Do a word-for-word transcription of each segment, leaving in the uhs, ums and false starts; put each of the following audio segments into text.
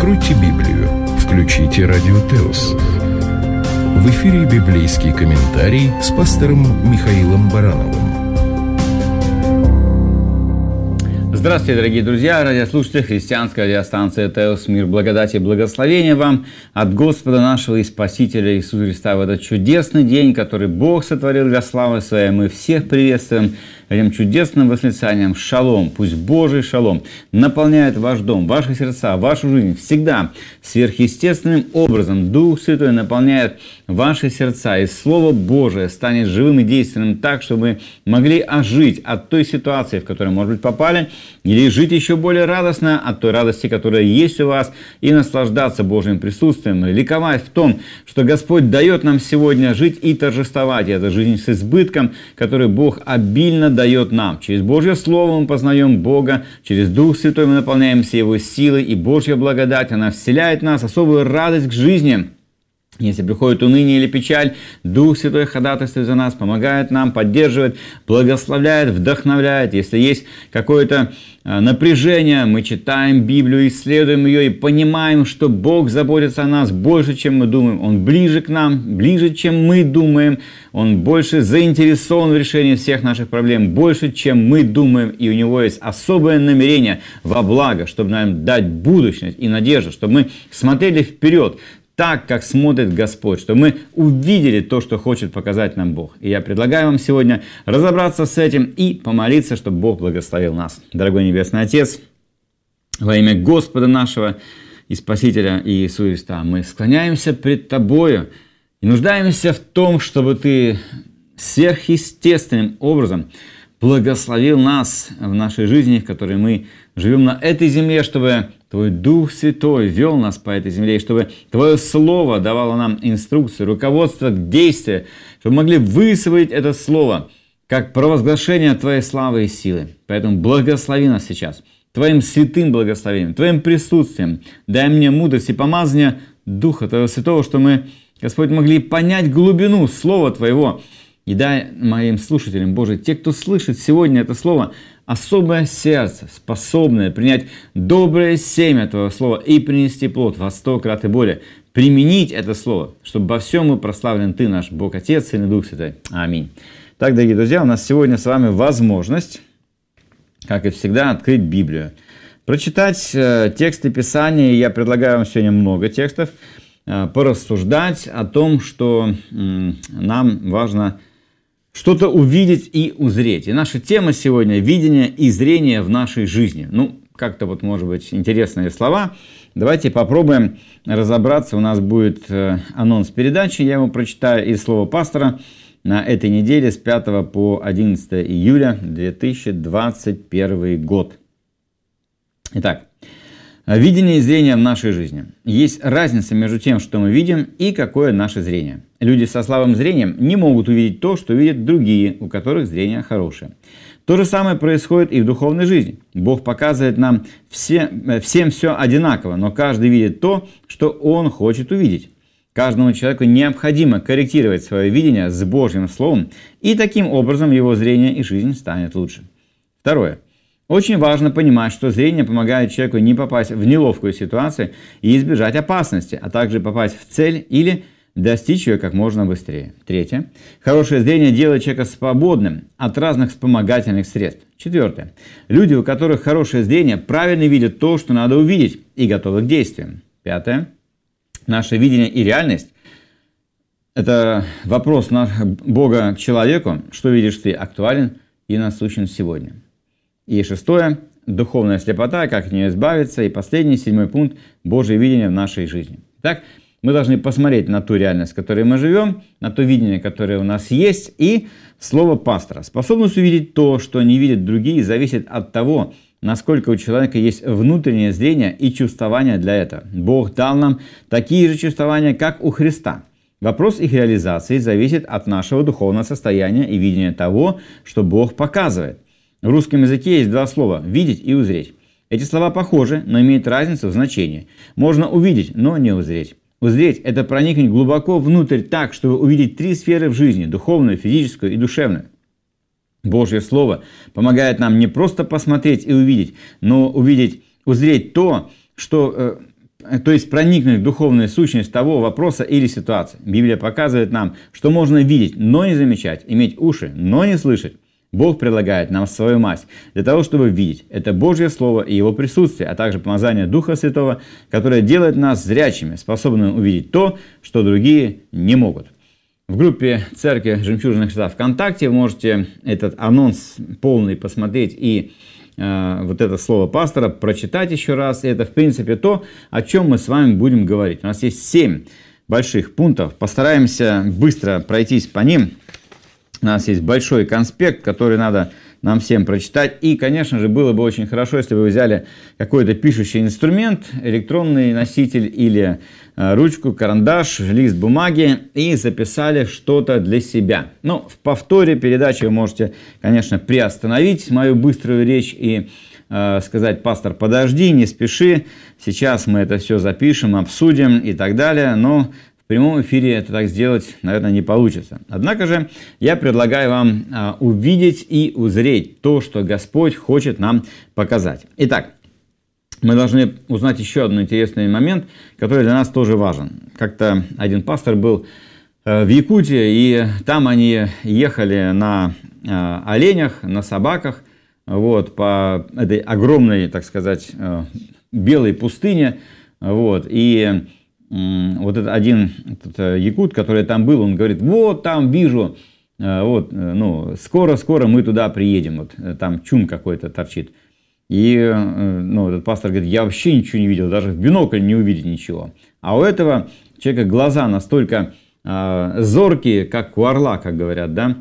Откройте Библию, включите Радио Теос. В эфире библейский комментарий с пастором Михаилом Барановым. Здравствуйте, дорогие друзья, радиослушатели, христианская радиостанция Теос. Мир, благодати и благословения вам от Господа нашего и Спасителя Иисуса Христа в этот чудесный день, который Бог сотворил для славы Своей. Мы всех приветствуем этим чудесным восклицанием «Шалом». Пусть Божий шалом наполняет ваш дом, ваши сердца, вашу жизнь всегда сверхъестественным образом. Дух Святой наполняет ваши сердца, и Слово Божие станет живым и действенным так, чтобы мы могли ожить от той ситуации, в которой, может быть, попали, или жить еще более радостно от той радости, которая есть у вас, и наслаждаться Божьим присутствием, и ликовать в том, что Господь дает нам сегодня жить и торжествовать. И это жизнь с избытком, который Бог обильно дает нам. Через Божье Слово мы познаем Бога, через Дух Святой мы наполняемся Его силой, и Божья благодать, она вселяет в нас особую радость к жизни. Если приходит уныние или печаль, Дух Святой ходатайствует за нас, помогает нам, поддерживает, благословляет, вдохновляет. Если есть какое-то напряжение, мы читаем Библию, исследуем ее и понимаем, что Бог заботится о нас больше, чем мы думаем. Он ближе к нам, ближе, чем мы думаем. Он больше заинтересован в решении всех наших проблем, больше, чем мы думаем. И у Него есть особое намерение во благо, чтобы нам дать будущность и надежду, чтобы мы смотрели вперед, так, как смотрит Господь, чтобы мы увидели то, что хочет показать нам Бог. И я предлагаю вам сегодня разобраться с этим и помолиться, чтобы Бог благословил нас. Дорогой Небесный Отец, во имя Господа нашего и Спасителя Иисуса Христа, мы склоняемся пред Тобою и нуждаемся в том, чтобы Ты сверхъестественным образом благословил нас в нашей жизни, в которой мы живем на этой земле, чтобы Твой Дух Святой вел нас по этой земле, и чтобы Твое Слово давало нам инструкции, руководство к действию, чтобы мы могли высвоить это Слово как провозглашение Твоей славы и силы. Поэтому благослови нас сейчас Твоим святым благословением, Твоим присутствием. Дай мне мудрость и помазание Духа Твоего Святого, чтобы мы, Господь, могли понять глубину Слова Твоего. И дай моим слушателям, Боже, те, кто слышит сегодня это Слово, особое сердце, способное принять доброе семя Твоего Слова и принести плод во сто крат и более. Применить это Слово, чтобы во всем мы прославлен Ты, наш Бог Отец, Сын и Дух Святой. Аминь. Так, дорогие друзья, у нас сегодня с вами возможность, как и всегда, открыть Библию. Прочитать э, тексты Писания. Я предлагаю вам сегодня много текстов. Э, порассуждать о том, что э, нам важно что-то увидеть и узреть. И наша тема сегодня – видение и зрение в нашей жизни. Ну, как-то вот, может быть, интересные слова. Давайте попробуем разобраться. У нас будет анонс передачи, я его прочитаю из слова пастора на этой неделе с пятого по одиннадцатое июля две тысячи двадцать первый год. Итак, видение и зрение в нашей жизни. Есть разница между тем, что мы видим, и какое наше зрение. Люди со слабым зрением не могут увидеть то, что видят другие, у которых зрение хорошее. То же самое происходит и в духовной жизни. Бог показывает нам все, всем все одинаково, но каждый видит то, что он хочет увидеть. Каждому человеку необходимо корректировать свое видение с Божьим Словом, и таким образом его зрение и жизнь станет лучше. Второе. Очень важно понимать, что зрение помогает человеку не попасть в неловкую ситуацию и избежать опасности, а также попасть в цель или достичь ее как можно быстрее. Третье. Хорошее зрение делает человека свободным от разных вспомогательных средств. Четвертое. Люди, у которых хорошее зрение, правильно видят то, что надо увидеть, и готовы к действиям. Пятое. Наше видение и реальность – это вопрос Бога к человеку, что видишь ты, актуален и насущен сегодня. И шестое. Духовная слепота, как от нее избавиться. И последний, седьмой пункт – Божье видение в нашей жизни. Итак, мы должны посмотреть на ту реальность, в которой мы живем, на то видение, которое у нас есть, и слово пастора. Способность увидеть то, что не видят другие, зависит от того, насколько у человека есть внутреннее зрение и чувствование для этого. Бог дал нам такие же чувствования, как у Христа. Вопрос их реализации зависит от нашего духовного состояния и видения того, что Бог показывает. В русском языке есть два слова – «видеть» и «узреть». Эти слова похожи, но имеют разницу в значении. Можно увидеть, но не узреть. Узреть – это проникнуть глубоко внутрь так, чтобы увидеть три сферы в жизни – духовную, физическую и душевную. Божье Слово помогает нам не просто посмотреть и увидеть, но увидеть, узреть то, что э, то есть проникнуть в духовную сущность того вопроса или ситуации. Библия показывает нам, что можно видеть, но не замечать, иметь уши, но не слышать. Бог предлагает нам свою мазь для того, чтобы видеть. Это Божье Слово и Его присутствие, а также помазание Духа Святого, которое делает нас зрячими, способными увидеть то, что другие не могут. В группе Церкви Жемчужина Христа ВКонтакте вы можете этот анонс полный посмотреть и э, вот это слово пастора прочитать еще раз. И это, в принципе, то, о чем мы с вами будем говорить. У нас есть семь больших пунктов. Постараемся быстро пройтись по ним. У нас есть большой конспект, который надо нам всем прочитать. И, конечно же, было бы очень хорошо, если бы вы взяли какой-то пишущий инструмент, электронный носитель или э, ручку, карандаш, лист бумаги и записали что-то для себя. Ну, в повторе передачи вы можете, конечно, приостановить мою быструю речь и э, сказать: пастор, подожди, не спеши, сейчас мы это все запишем, обсудим и так далее, но в прямом эфире это так сделать, наверное, не получится. Однако же я предлагаю вам а, увидеть и узреть то, что Господь хочет нам показать. Итак, мы должны узнать еще один интересный момент, который для нас тоже важен. Как-то один пастор был э, в Якутии, и там они ехали на э, оленях, на собаках, вот, по этой огромной, так сказать, э, белой пустыне, вот, и вот этот один этот якут, который там был, он говорит: вот там вижу, вот, ну, скоро-скоро мы туда приедем, вот там чум какой-то торчит. И ну, этот пастор говорит: я вообще ничего не видел, даже в бинокль не увидеть ничего. А у этого человека глаза настолько э, зоркие, как у орла, как говорят, да.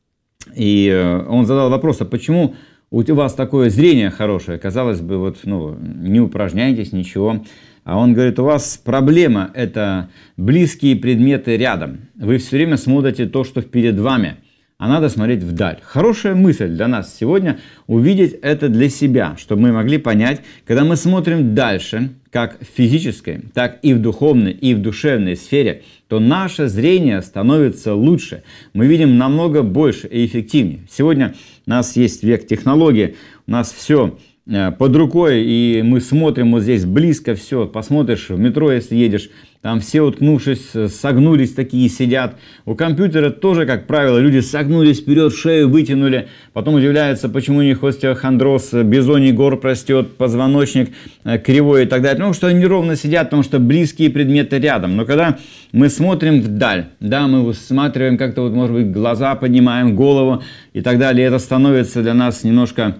И он задал вопрос: а почему у вас такое зрение хорошее? Казалось бы, вот, ну, не упражняйтесь, ничего. А он говорит: у вас проблема – это близкие предметы рядом. Вы все время смотрите то, что перед вами, а надо смотреть вдаль. Хорошая мысль для нас сегодня – увидеть это для себя, чтобы мы могли понять, когда мы смотрим дальше, как в физической, так и в духовной, и в душевной сфере, то наше зрение становится лучше. Мы видим намного больше и эффективнее. Сегодня у нас есть век технологий, у нас все под рукой, и мы смотрим вот здесь близко все. Посмотришь в метро, если едешь, там все, уткнувшись, согнулись такие сидят. У компьютера тоже, как правило, люди согнулись вперед, шею вытянули, потом удивляются, почему у них остеохондроз, бизоний горб растет, позвоночник кривой и так далее. Ну, что они ровно сидят, потому что близкие предметы рядом. Но когда мы смотрим вдаль, да, мы усматриваем как-то, вот, может быть, глаза поднимаем, голову и так далее, это становится для нас немножко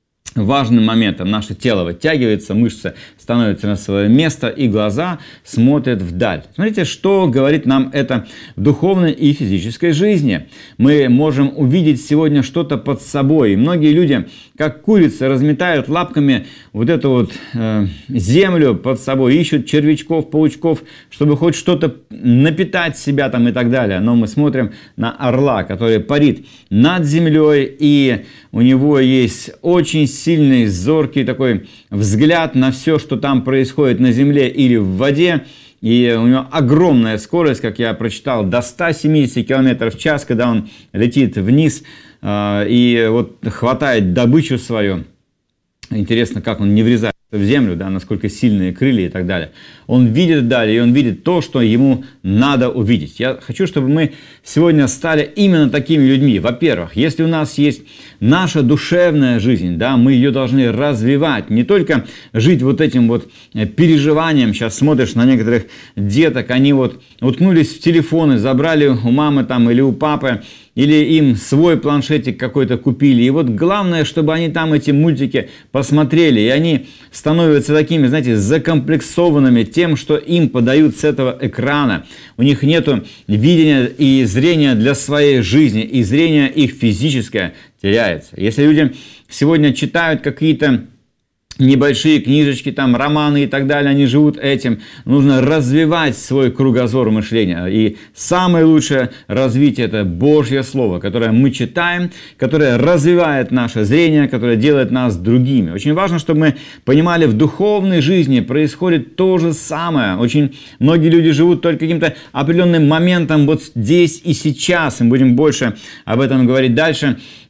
важным моментом. Наше тело вытягивается, мышцы становятся на свое место, и глаза смотрят вдаль. Смотрите, что говорит нам это в духовной и физической жизни. Мы можем увидеть сегодня что-то под собой. И многие люди, как курицы, разметают лапками вот эту вот э, землю под собой, ищут червячков, паучков, чтобы хоть что-то напитать себя там и так далее. Но мы смотрим на орла, который парит над землей, и у него есть очень сильный, зоркий такой взгляд на все, что там происходит на земле или в воде. И у него огромная скорость, как я прочитал, до ста семидесяти километров в час, когда он летит вниз э, и вот хватает добычу свою. Интересно, как он не врезается в землю, да, насколько сильные крылья и так далее. Он видит далее, и он видит то, что ему надо увидеть. Я хочу, чтобы мы сегодня стали именно такими людьми. Во-первых, если у нас есть наша душевная жизнь, да, мы ее должны развивать, не только жить вот этим вот переживанием. Сейчас смотришь на некоторых деток, они вот уткнулись в телефоны, забрали у мамы там или у папы, или им свой планшетик какой-то купили. И вот главное, чтобы они там эти мультики посмотрели, и они становятся такими, знаете, закомплексованными тем, что им подают с этого экрана. У них нет видения и зрения для своей жизни, и зрение их физическое теряется. Если люди сегодня читают какие-то небольшие книжечки, там, романы и так далее, они живут этим. Нужно развивать свой кругозор мышления. И самое лучшее развитие – это Божье Слово, которое мы читаем, которое развивает наше зрение, которое делает нас другими. Очень важно, чтобы мы понимали, в духовной жизни происходит то же самое. Очень многие люди живут только каким-то определенным моментом вот здесь и сейчас. Мы будем больше об этом говорить дальше.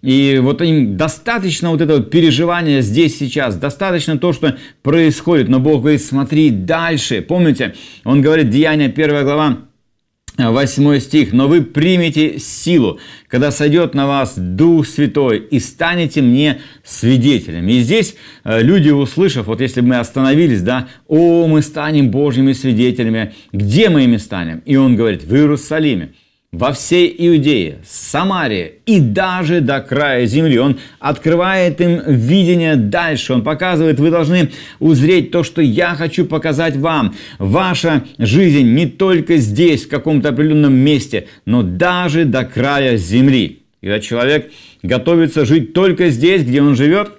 И вот им достаточно вот этого переживания здесь, сейчас, достаточно то, что происходит. Но Бог говорит, смотри дальше. Помните, Он говорит, Деяния, первая глава, восьмой стих. «Но вы примете силу, когда сойдет на вас Дух Святой, и станете мне свидетелями». И здесь люди, услышав, вот если бы мы остановились, да, «О, мы станем Божьими свидетелями». Где мы ими станем? И Он говорит, в Иерусалиме, во всей Иудее, Самарии и даже до края земли. Он открывает им видение дальше. Он показывает, вы должны узреть то, что я хочу показать вам. Ваша жизнь не только здесь, в каком-то определенном месте, но даже до края земли. Когда человек готовится жить только здесь, где он живет,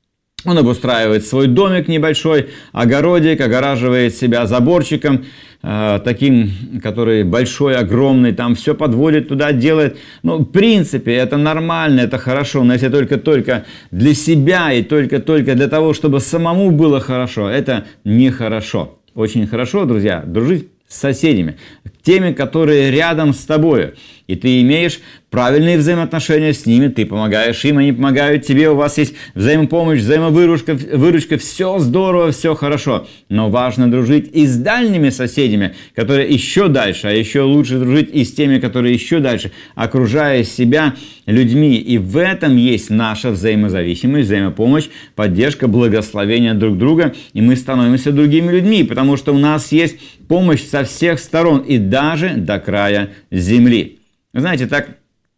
он обустраивает свой домик небольшой, огородик, огораживает себя заборчиком, э, таким, который большой, огромный, там все подводит туда, делает. Ну, в принципе, это нормально, это хорошо, но если только-только для себя и только-только для того, чтобы самому было хорошо, это нехорошо. Очень хорошо, друзья, дружить с соседями, теми, которые рядом с тобой, и ты имеешь правильные взаимоотношения с ними, ты помогаешь им, они помогают тебе, у вас есть взаимопомощь, взаимовыручка, выручка, все здорово, все хорошо. Но важно дружить и с дальними соседями, которые еще дальше, а еще лучше дружить и с теми, которые еще дальше, окружая себя людьми. И в этом есть наша взаимозависимость, взаимопомощь, поддержка, благословение друг друга, и мы становимся другими людьми, потому что у нас есть помощь со всех сторон и даже до края земли. Вы знаете, так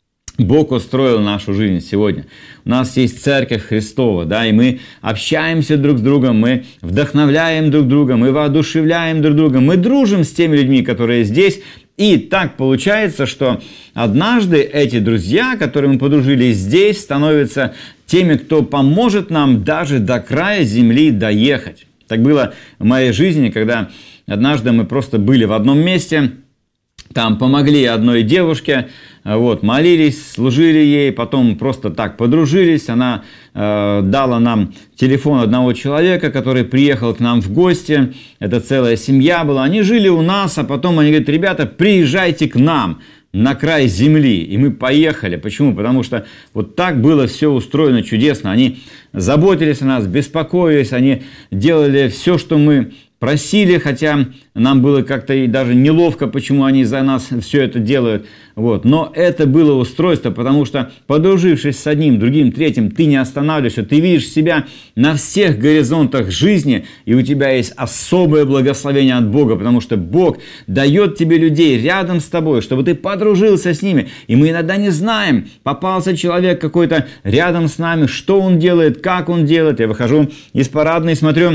Бог устроил нашу жизнь сегодня. У нас есть Церковь Христова, да, и мы общаемся друг с другом, мы вдохновляем друг друга, мы воодушевляем друг друга, мы дружим с теми людьми, которые здесь. И так получается, что однажды эти друзья, которые мы подружились здесь, становятся теми, кто поможет нам даже до края земли доехать. Так было в моей жизни, когда однажды мы просто были в одном месте, там помогли одной девушке, вот, молились, служили ей, потом просто так подружились. Она э, дала нам телефон одного человека, который приехал к нам в гости. Это целая семья была. Они жили у нас, а потом они говорят, ребята, приезжайте к нам на край земли. И мы поехали. Почему? Потому что вот так было все устроено чудесно. Они заботились о нас, беспокоились, они делали все, что мы просили, хотя нам было как-то и даже неловко, почему они за нас все это делают. Вот. Но это было устройство, потому что, подружившись с одним, другим, третьим, ты не останавливаешься, ты видишь себя на всех горизонтах жизни, и у тебя есть особое благословение от Бога, потому что Бог дает тебе людей рядом с тобой, чтобы ты подружился с ними. И мы иногда не знаем, попался человек какой-то рядом с нами, что он делает, как он делает. Я выхожу из парадной, смотрю,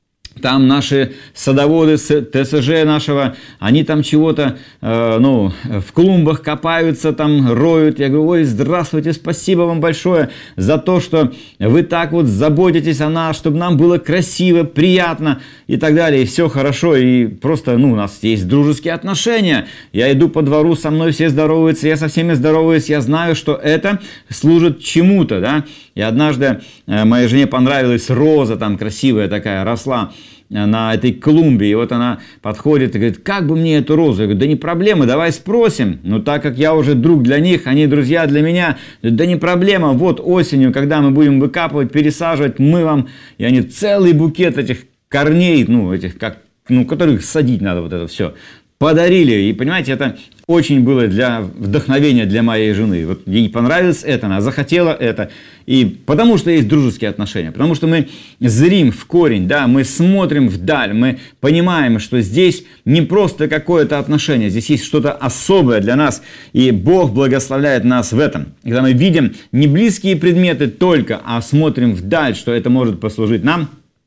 там наши садоводы с ТСЖ нашего, они там чего-то, э, ну, в клумбах копаются, там роют. Я говорю, ой, здравствуйте, спасибо вам большое за то, что вы так вот заботитесь о нас, чтобы нам было красиво, приятно и так далее. И все хорошо, и просто, ну, у нас есть дружеские отношения. Я иду по двору, со мной все здороваются, я со всеми здороваюсь, я знаю, что это служит чему-то, да. И однажды э, моей жене понравилась роза, там красивая такая, росла на этой клумбе, и вот она подходит и говорит, как бы мне эту розу? Я говорю, да не проблема, давай спросим. Но так как я уже друг для них, они друзья для меня, да не проблема, вот осенью, когда мы будем выкапывать, пересаживать, мы вам, и они целый букет этих корней, ну, этих, как, ну, которых садить надо, вот это все, подарили. И, понимаете, это очень было для вдохновения для моей жены. Вот ей понравилось это, она захотела это. И потому что есть дружеские отношения, потому что мы зрим в корень, да, мы смотрим вдаль, мы понимаем, что здесь не просто какое-то отношение, здесь есть что-то особое для нас, и Бог благословляет нас в этом. Когда мы видим не близкие предметы только, а смотрим вдаль, что это может послужить нам,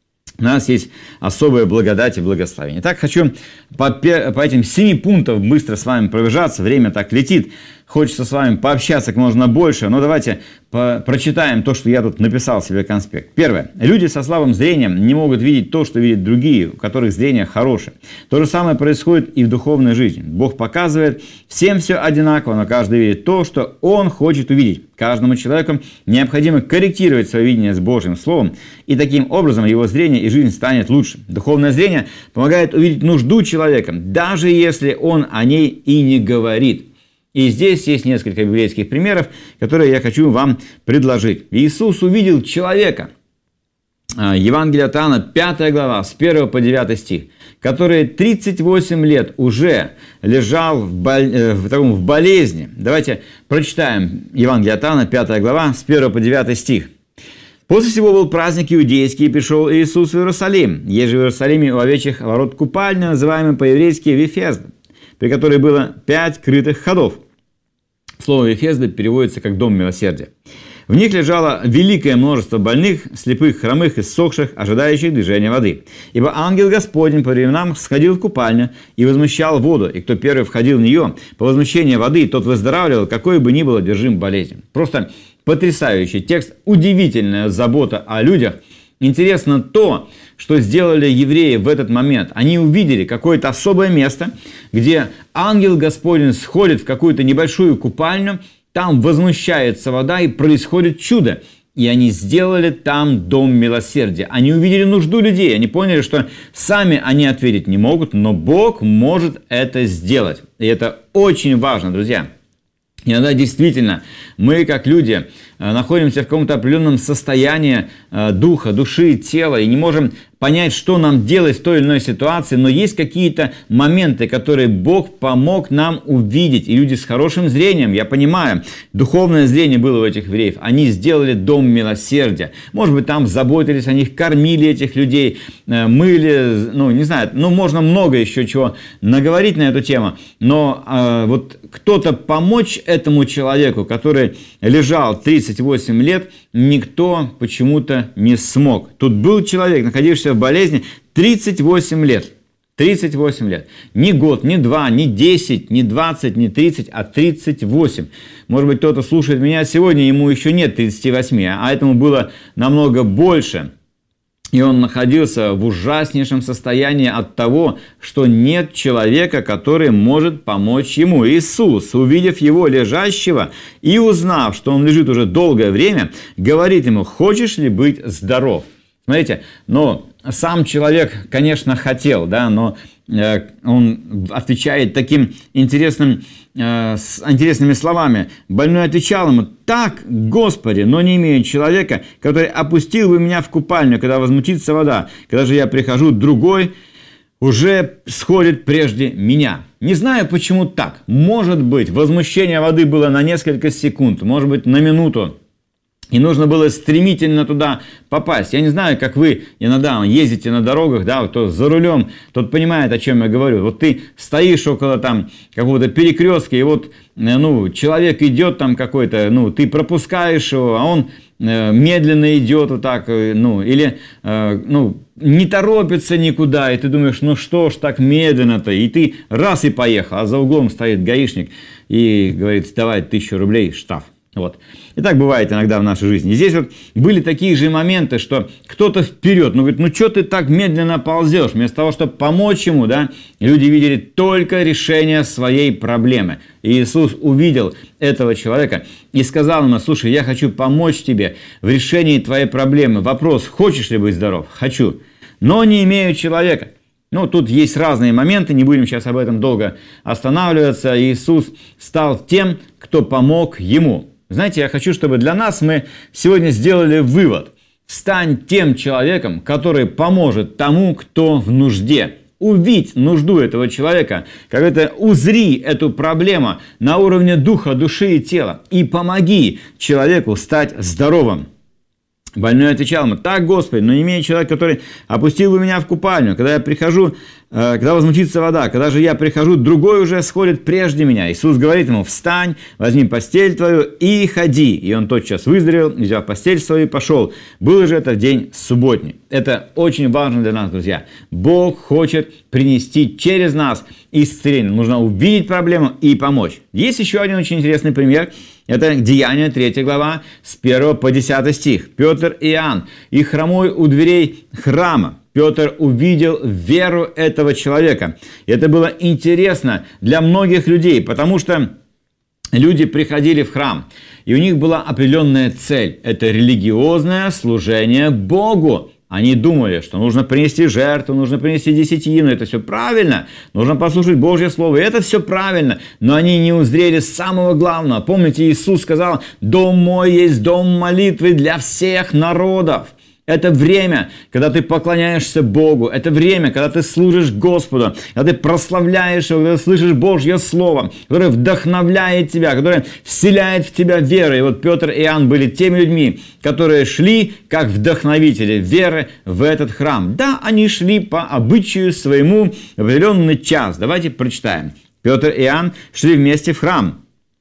у нас есть особая благодать и благословение. Так, хочу по, по этим семи пунктам быстро с вами пробежаться. Время так летит. Хочется с вами пообщаться как можно больше. Но давайте по- прочитаем то, что я тут написал себе конспект. Первое. Люди со слабым зрением не могут видеть то, что видят другие, у которых зрение хорошее. То же самое происходит и в духовной жизни. Бог показывает всем все одинаково, но каждый видит то, что он хочет увидеть. Каждому человеку необходимо корректировать свое видение с Божьим Словом, и таким образом его зрение и жизнь станет лучше. Духовное зрение помогает увидеть нужду человека, даже если он о ней и не говорит. И здесь есть несколько библейских примеров, которые я хочу вам предложить. Иисус увидел человека, Евангелие от Иоанна, пятая глава, с первого по девятый стих, который тридцать восемь лет уже лежал в, бол... в, таком, в болезни. Давайте прочитаем Евангелие от Иоанна, пятая глава, с первого по девятый стих. «После всего был праздник иудейский, и пришел Иисус в Иерусалим. Есть же в Иерусалиме у овечьих ворот купальня, называемая по-еврейски Вифезда, при которой было пять крытых ходов». Слово «Вифезда» переводится как «дом милосердия». В них лежало великое множество больных, слепых, хромых, иссохших, ожидающих движения воды. Ибо ангел Господень по временам сходил в купальню и возмущал воду, и кто первый входил в нее, по возмущению воды, тот выздоравливал, какой бы ни был одержим болезнью. Просто потрясающий текст, удивительная забота о людях. Интересно то, что сделали евреи в этот момент. Они увидели какое-то особое место, где ангел Господень сходит в какую-то небольшую купальню, там возмущается вода и происходит чудо. И они сделали там дом милосердия. Они увидели нужду людей. Они поняли, что сами они ответить не могут, но Бог может это сделать. И это очень важно, друзья. Иногда действительно мы, как люди, находимся в каком-то определенном состоянии духа, души, тела и не можем понять, что нам делать в той или иной ситуации, но есть какие-то моменты, которые Бог помог нам увидеть. И люди с хорошим зрением, я понимаю, духовное зрение было у этих евреев, они сделали дом милосердия. Может быть, там заботились о них, кормили этих людей, мыли, ну, не знаю, ну, можно много еще чего наговорить на эту тему, но э, вот кто-то помочь этому человеку, который лежал тридцать восемь лет, никто почему-то не смог. Тут был человек, находившийся в болезни тридцать восемь лет. тридцать восемь лет. Не год, не два, не десять, не двадцать, не тридцать, а тридцать восемь. Может быть, кто-то слушает меня сегодня, ему еще нет тридцати восьми, а этому было намного больше. И он находился в ужаснейшем состоянии от того, что нет человека, который может помочь ему. Иисус, увидев его лежащего и узнав, что он лежит уже долгое время, говорит ему: «Хочешь ли быть здоров?» Смотрите, но сам человек, конечно, хотел, да, но э, он отвечает таким интересным, э, с интересными словами. Больной отвечал ему: «Так, Господи, но не имею человека, который опустил бы меня в купальню, когда возмутится вода. Когда же я прихожу, другой уже сходит прежде меня». Не знаю, почему так. Может быть, возмущение воды было на несколько секунд, может быть, на минуту. И нужно было стремительно туда попасть. Я не знаю, как вы иногда ездите на дорогах, да, кто за рулем, тот понимает, о чем я говорю. Вот ты стоишь около там какого-то перекрестка, и вот, ну, человек идет там какой-то, ну, ты пропускаешь его, а он э, медленно идет вот так, ну, или, э, ну, не торопится никуда, и ты думаешь: ну что ж так медленно-то, и ты раз и поехал, а за углом стоит гаишник и говорит: давай тысячу рублей штраф. Вот. И так бывает иногда в нашей жизни. И здесь вот были такие же моменты, что кто-то вперед, ну говорит: ну что ты так медленно ползешь? Вместо того, чтобы помочь ему, да, люди видели только решение своей проблемы. И Иисус увидел этого человека и сказал ему: слушай, я хочу помочь тебе в решении твоей проблемы. Вопрос: хочешь ли быть здоров? Хочу, но не имею человека. Ну, тут есть разные моменты, не будем сейчас об этом долго останавливаться. Иисус стал тем, кто помог ему. Знаете, я хочу, чтобы для нас мы сегодня сделали вывод. Стань тем человеком, который поможет тому, кто в нужде. Увидь нужду этого человека, как это узри эту проблему на уровне духа, души и тела. И помоги человеку стать здоровым. Больной отвечал ему: так, Господи, но не имею человека, который опустил бы меня в купальню. Когда я прихожу, э, когда возмутится вода, когда же я прихожу, другой уже сходит прежде меня. Иисус говорит ему: встань, возьми постель твою и ходи. И он тотчас выздоровел, взял постель свою и пошел. Был же это день субботний. Это очень важно для нас, друзья. Бог хочет принести через нас исцеление. Нужно увидеть проблему и помочь. Есть еще один очень интересный пример. Это Деяния, третья глава, с первого по десятый стих. Петр и Иоанн, и хромой у дверей храма. Петр увидел веру этого человека. И это было интересно для многих людей, потому что люди приходили в храм, и у них была определенная цель. Это религиозное служение Богу. Они думали, что нужно принести жертву, нужно принести десятину, это все правильно, нужно послушать Божье Слово, и это все правильно, но они не узрели самого главного. Помните, Иисус сказал: «Дом мой есть дом молитвы для всех народов». Это время, когда ты поклоняешься Богу, это время, когда ты служишь Господу, когда ты прославляешь Его, когда ты слышишь Божье Слово, которое вдохновляет тебя, которое вселяет в тебя веру. И вот Петр и Иоанн были теми людьми, которые шли как вдохновители веры в этот храм. Да, они шли по обычаю своему в определенный час. Давайте прочитаем. Петр и Иоанн шли вместе в храм.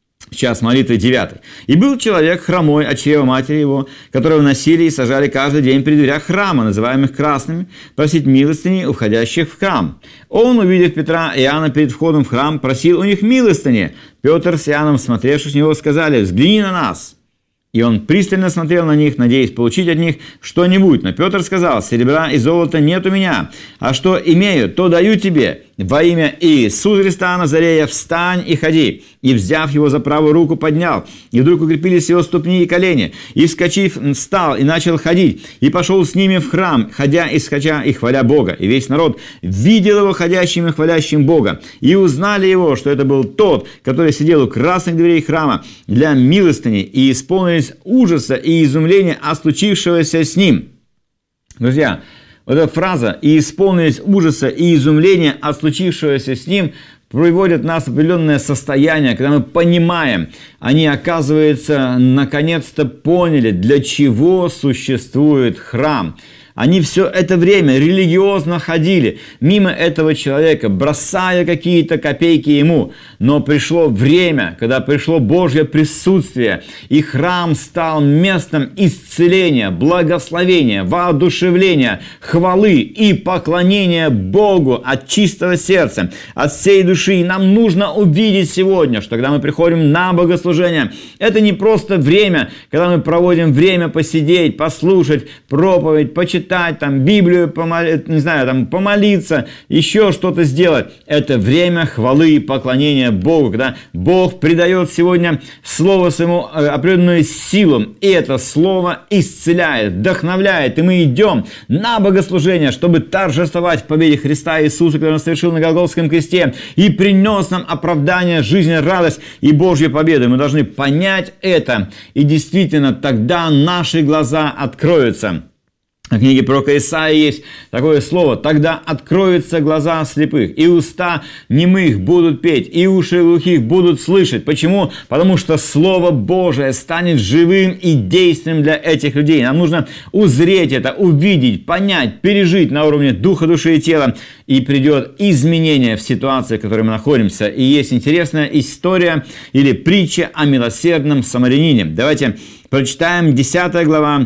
Час молитвы девятый. «И был человек хромой от чрева матери его, которого носили и сажали каждый день при дверях храма, называемых красными, просить милостыни у входящих в храм. Он, увидев Петра и Иоанна перед входом в храм, просил у них милостыни. Петр с Иоанном, смотревшись на него, сказали: взгляни на нас». И он пристально смотрел на них, надеясь получить от них что-нибудь. Но Петр сказал: серебра и золота нет у меня, а что имею, то даю тебе. Во имя Иисуса Христа Назарея встань и ходи. И, взяв его за правую руку, поднял. И вдруг укрепились его ступни и колени. И, вскочив, встал и начал ходить. И пошел с ними в храм, ходя и скача и хваля Бога. И весь народ видел его ходящим и хвалящим Бога. И узнали его, что это был тот, который сидел у красных дверей храма для милостыни. И исполнились ужаса и изумления от случившегося с ним. Друзья, вот эта фраза «и исполнились ужаса и изумления от случившегося с ним» приводит нас в определенное состояние, когда мы понимаем, они, оказывается, наконец-то поняли, для чего существует храм. Они все это время религиозно ходили мимо этого человека, бросая какие-то копейки ему. Но пришло время, когда пришло Божье присутствие, и храм стал местом исцеления, благословения, воодушевления, хвалы и поклонения Богу от чистого сердца, от всей души. И нам нужно увидеть сегодня, что когда мы приходим на богослужение, это не просто время, когда мы проводим время посидеть, послушать проповедь, почитать, там, Библию, помолиться, не знаю, там, помолиться, еще что-то сделать. Это время хвалы и поклонения Богу, когда Бог придает сегодня Слово Своему определенную силу, и это Слово исцеляет, вдохновляет, и мы идем на богослужение, чтобы торжествовать в победе Христа Иисуса, который Он совершил на Голгофском кресте, и принес нам оправдание, жизнь, радость и Божью победу. Мы должны понять это, и действительно тогда наши глаза откроются. В книге пророка Исаии есть такое слово: «Тогда откроются глаза слепых, и уста немых будут петь, и уши глухих будут слышать». Почему? Потому что Слово Божие станет живым и действенным для этих людей. Нам нужно узреть это, увидеть, понять, пережить на уровне духа, души и тела, и придет изменение в ситуации, в которой мы находимся. И есть интересная история или притча о милосердном самарянине. Давайте прочитаем десятая глава,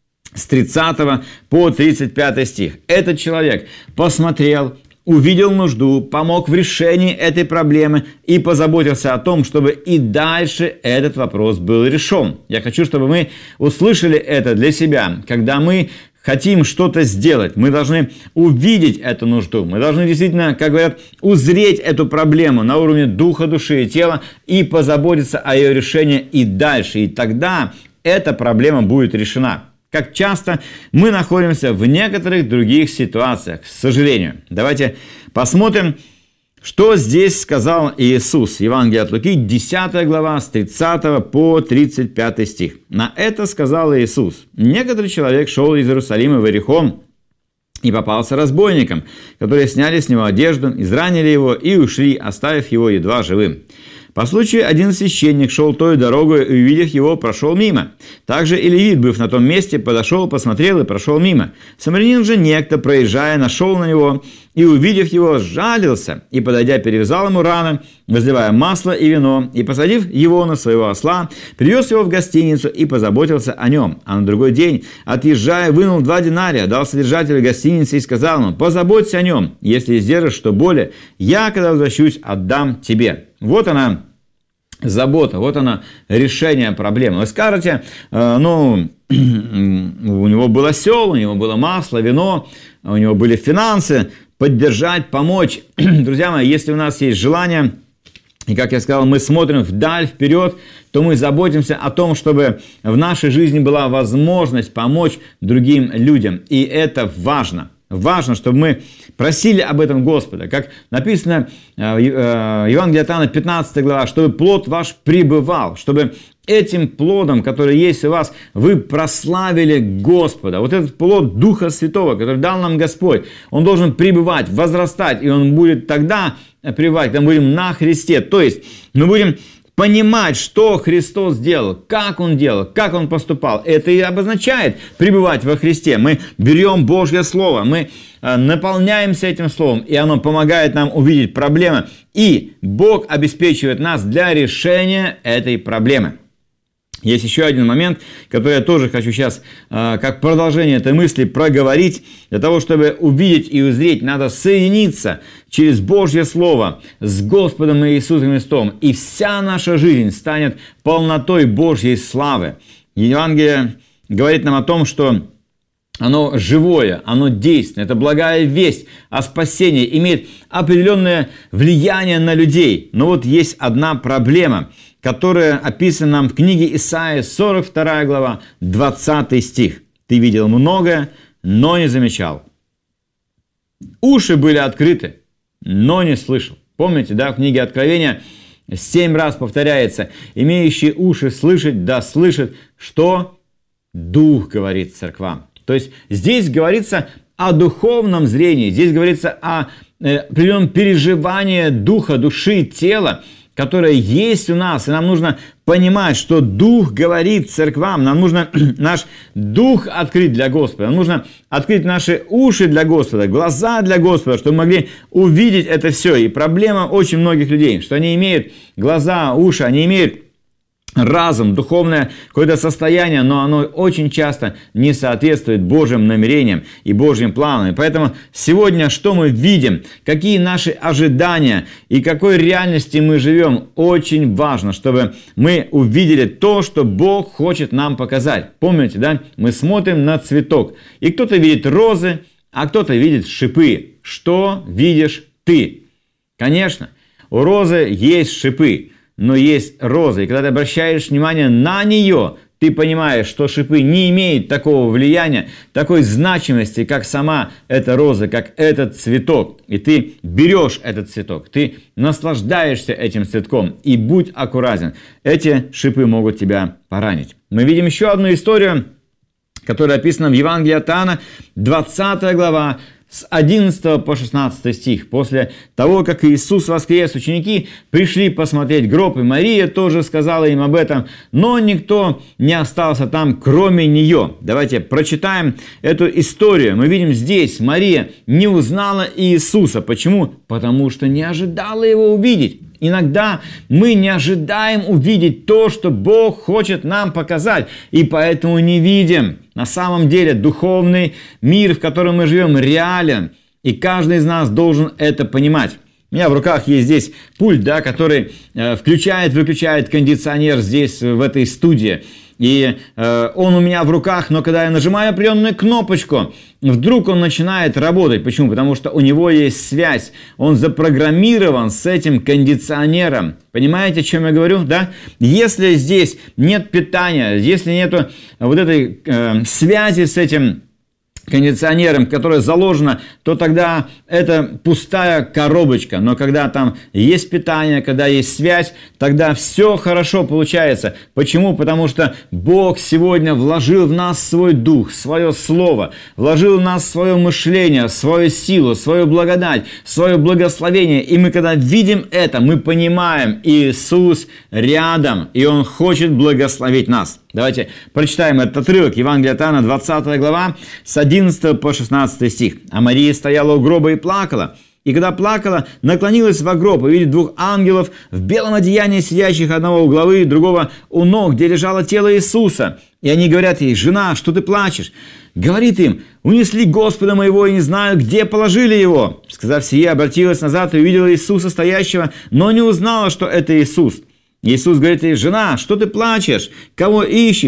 с тридцатого по тридцать пятый стих. Этот человек посмотрел, увидел нужду, помог в решении этой проблемы и позаботился о том, чтобы и дальше этот вопрос был решен. Я хочу, чтобы мы услышали это для себя. Когда мы хотим что-то сделать, мы должны увидеть эту нужду, мы должны действительно, как говорят, узреть эту проблему на уровне духа, души и тела и позаботиться о ее решении и дальше. И тогда эта проблема будет решена. Как часто мы находимся в некоторых других ситуациях, к сожалению. Давайте посмотрим, что здесь сказал Иисус. Евангелие от Луки, десятая глава, с тридцатого по тридцать пятый стих. На это сказал Иисус: некоторый человек шел из Иерусалима в Иерихон и попался разбойникам, которые сняли с него одежду, изранили его и ушли, оставив его едва живым. По случаю один священник шел той дорогой и, увидев его, прошел мимо. Также и левит, быв на том месте, подошел, посмотрел и прошел мимо. Самарянин же некто, проезжая, нашел на него и, увидев его, сжалился и, подойдя, перевязал ему раны, возливая масло и вино, и, посадив его на своего осла, привез его в гостиницу и позаботился о нем. А на другой день, отъезжая, вынул два динария, дал содержателю гостиницы и сказал ему: позаботься о нем, если издержишь что более, я, когда возвращусь, отдам тебе. Вот она забота, вот она решение проблемы. Вы скажете, э, ну, у него был осел, у него было масло, вино, у него были финансы, поддержать, помочь. Друзья мои, если у нас есть желание И, как я сказал, мы смотрим вдаль, вперед, то мы заботимся о том, чтобы в нашей жизни была возможность помочь другим людям. И это важно. Важно, чтобы мы просили об этом Господа. Как написано в Евангелии от Иоанна, пятнадцатая глава, чтобы плод ваш пребывал, чтобы этим плодом, который есть у вас, вы прославили Господа. Вот этот плод Духа Святого, который дал нам Господь, он должен пребывать, возрастать, и он будет тогда пребывать, когда мы будем на Христе. То есть мы будем понимать, что Христос делал, как Он делал, как Он поступал. Это и обозначает пребывать во Христе. Мы берем Божье Слово, мы наполняемся этим Словом, и оно помогает нам увидеть проблемы. И Бог обеспечивает нас для решения этой проблемы. Есть еще один момент, который я тоже хочу сейчас, как продолжение этой мысли, проговорить. Для того, чтобы увидеть и узреть, надо соединиться через Божье Слово с Господом Иисусом Христом. И вся наша жизнь станет полнотой Божьей славы. Евангелие говорит нам о том, что оно живое, оно действенное. Это благая весть о спасении, имеет определенное влияние на людей. Но вот есть одна проблема, которая описана нам в книге Исаии, сорок вторая глава, двадцатый стих. «Ты видел многое, но не замечал. Уши были открыты, но не слышал». Помните, да, в книге Откровения семь раз повторяется: «Имеющие уши слышать, да слышит, что Дух говорит церквам». То есть здесь говорится о духовном зрении, здесь говорится о определенном переживании духа, души, тела, которое есть у нас, и нам нужно понимать, что Дух говорит церквам, нам нужно наш дух открыть для Господа, нам нужно открыть наши уши для Господа, глаза для Господа, чтобы мы могли увидеть это все. И проблема очень многих людей, что они имеют глаза, уши, они имеют разум, духовное какое-то состояние, но оно очень часто не соответствует Божьим намерениям и Божьим планам. И поэтому сегодня что мы видим, какие наши ожидания и какой реальности мы живем, очень важно, чтобы мы увидели то, что Бог хочет нам показать. Помните, да? Мы смотрим на цветок, и кто-то видит розы, а кто-то видит шипы. Что видишь ты? Конечно, у розы есть шипы, но есть роза, и когда ты обращаешь внимание на нее, ты понимаешь, что шипы не имеют такого влияния, такой значимости, как сама эта роза, как этот цветок. И ты берешь этот цветок, ты наслаждаешься этим цветком, и будь аккуратен. Эти шипы могут тебя поранить. Мы видим еще одну историю, которая описана в Евангелии от Иоанна, двадцатая глава, с одиннадцатого по шестнадцатый стих. После того, как Иисус воскрес, ученики пришли посмотреть гроб, и Мария тоже сказала им об этом, но никто не остался там, кроме нее. Давайте прочитаем эту историю. Мы видим здесь, Мария не узнала Иисуса. Почему? Потому что не ожидала его увидеть. Иногда мы не ожидаем увидеть то, что Бог хочет нам показать, и поэтому не видим. На самом деле духовный мир, в котором мы живем, реален, и каждый из нас должен это понимать. У меня в руках есть здесь пульт, да, который э, включает, выключает кондиционер здесь, в этой студии. И э, он у меня в руках, но когда я нажимаю определенную кнопочку, вдруг он начинает работать. Почему? Потому что у него есть связь. Он запрограммирован с этим кондиционером. Понимаете, о чем я говорю? Да? Если здесь нет питания, если нет вот этой э, связи с этим кондиционером, которая заложена, то тогда это пустая коробочка. Но когда там есть питание, когда есть связь, тогда все хорошо получается. Почему? Потому что Бог сегодня вложил в нас свой дух, свое слово, вложил в нас свое мышление, свою силу, свою благодать, свое благословение. И мы, когда видим это, мы понимаем, Иисус рядом, и Он хочет благословить нас. Давайте прочитаем этот отрывок. Евангелие от Иоанна, двадцатая глава, с одиннадцатого по шестнадцатый стих. «А Мария стояла у гроба и плакала. И когда плакала, наклонилась во гроб и видит двух ангелов в белом одеянии, сидящих одного у главы, другого у ног, где лежало тело Иисуса. И они говорят ей: жена, что ты плачешь? Говорит им: унесли Господа моего, и не знаю, где положили его. Сказав сие, обратилась назад и увидела Иисуса стоящего, но не узнала, что это Иисус. Иисус говорит ей: жена, что ты плачешь? Кого ищешь?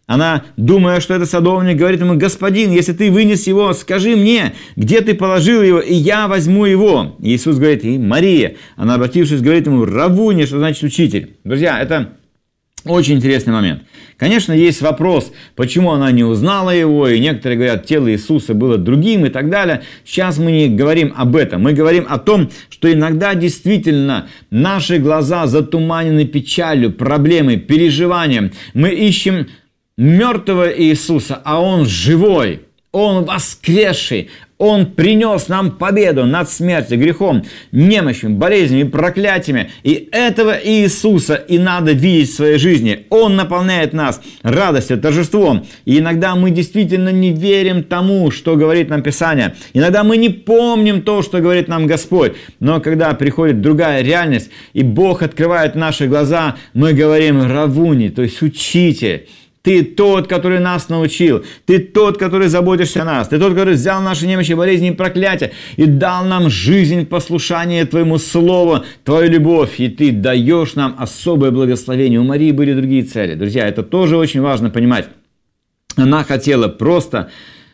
Она, думая, что это садовник, говорит ему: «Господин, если ты вынес его, скажи мне, где ты положил его, и я возьму его». Иисус говорит ей: «Мария». Она, обратившись, говорит ему: «Раввуни», что значит учитель. Друзья, это очень интересный момент. Конечно, есть вопрос, почему она не узнала его, и некоторые говорят, тело Иисуса было другим и так далее. Сейчас мы не говорим об этом. Мы говорим о том, что иногда действительно наши глаза затуманены печалью, проблемой, переживанием. Мы ищем мертвого Иисуса, а Он живой, Он воскресший. Он принес нам победу над смертью, грехом, немощью, болезнями, проклятиями. И этого Иисуса и надо видеть в своей жизни. Он наполняет нас радостью, торжеством. И иногда мы действительно не верим тому, что говорит нам Писание. Иногда мы не помним то, что говорит нам Господь. Но когда приходит другая реальность, и Бог открывает наши глаза, мы говорим: «Раввуни», то есть учитель. Ты тот, который нас научил. Ты тот, который заботишься о нас. Ты тот, который взял наши немощи, болезни и проклятия и дал нам жизнь, послушание Твоему Слову, Твою любовь. И Ты даешь нам особое благословение. У Марии были другие цели. Друзья, это тоже очень важно понимать. Она хотела просто,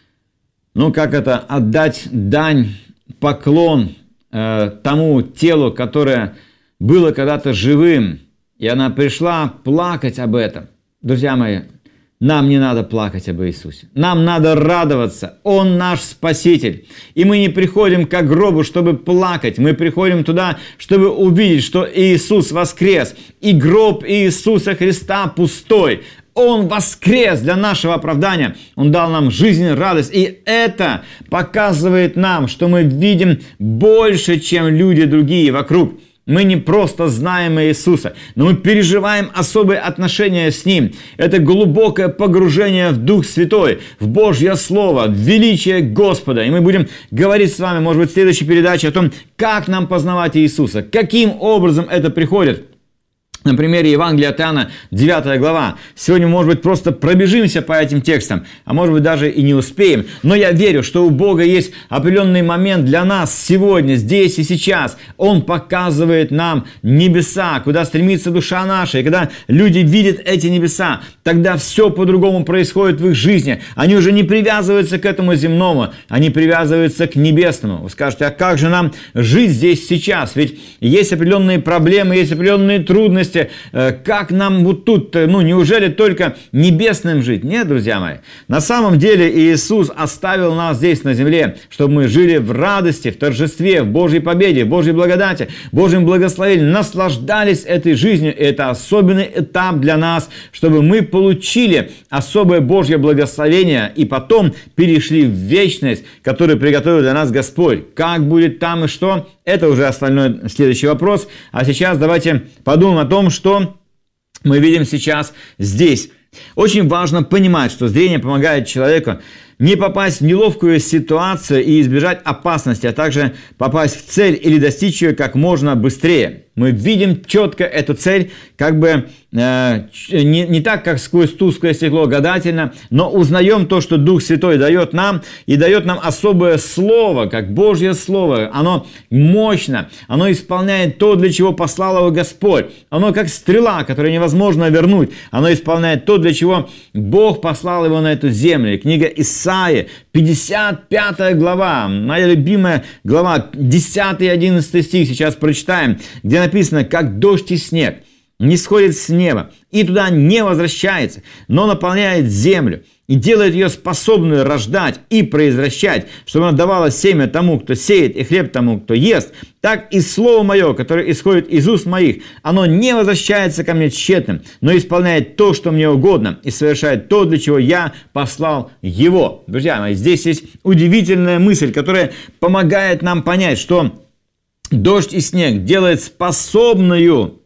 ну как это, отдать дань, поклон э, тому телу, которое было когда-то живым. И она пришла плакать об этом. Друзья мои, нам не надо плакать об Иисусе. Нам надо радоваться. Он наш Спаситель. И мы не приходим к гробу, чтобы плакать. Мы приходим туда, чтобы увидеть, что Иисус воскрес. И гроб Иисуса Христа пустой. Он воскрес для нашего оправдания. Он дал нам жизнь, радость. И это показывает нам, что мы видим больше, чем люди другие вокруг. Мы не просто знаем Иисуса, но мы переживаем особые отношения с Ним. Это глубокое погружение в Дух Святой, в Божье Слово, в величие Господа. И мы будем говорить с вами, может быть, в следующей передаче о том, как нам познавать Иисуса, каким образом это приходит. На примере Евангелия от Иоанна, девятая глава. Сегодня, может быть, просто пробежимся по этим текстам, а может быть, даже и не успеем. Но я верю, что у Бога есть определенный момент для нас сегодня, здесь и сейчас. Он показывает нам небеса, куда стремится душа наша. И когда люди видят эти небеса, тогда все по-другому происходит в их жизни. Они уже не привязываются к этому земному, они привязываются к небесному. Вы скажете: а как же нам жить здесь сейчас? Ведь есть определенные проблемы, есть определенные трудности. Как нам вот тут, ну, неужели только небесным жить? Нет, друзья мои. На самом деле Иисус оставил нас здесь на земле, чтобы мы жили в радости, в торжестве, в Божьей победе, в Божьей благодати, Божьем благословении, наслаждались этой жизнью. И это особенный этап для нас, чтобы мы получили особое Божье благословение и потом перешли в вечность, которую приготовил для нас Господь. Как будет там и что? Это уже остальной следующий вопрос. А сейчас давайте подумаем о том, что мы видим сейчас здесь. Очень важно понимать, что зрение помогает человеку не попасть в неловкую ситуацию и избежать опасности, а также попасть в цель или достичь ее как можно быстрее. Мы видим четко эту цель, как бы э, не, не так, как сквозь тусклое стекло гадательно, но узнаем то, что Дух Святой дает нам, и дает нам особое Слово, как Божье Слово. Оно мощно, оно исполняет то, для чего послал его Господь. Оно как стрела, которую невозможно вернуть. Оно исполняет то, для чего Бог послал его на эту землю. Книга Исаии, пятьдесят пятая глава, моя любимая глава, десятый и одиннадцатый стих, сейчас прочитаем, где написано: «Как дождь и снег не сходит с неба и туда не возвращается, но наполняет землю и делает ее способную рождать и произвращать, чтобы она давала семя тому, кто сеет, и хлеб тому, кто ест, так и слово мое, которое исходит из уст моих, оно не возвращается ко мне тщетным, но исполняет то, что мне угодно, и совершает то, для чего я послал его». Друзья мои, здесь есть удивительная мысль, которая помогает нам понять, что дождь и снег делает способную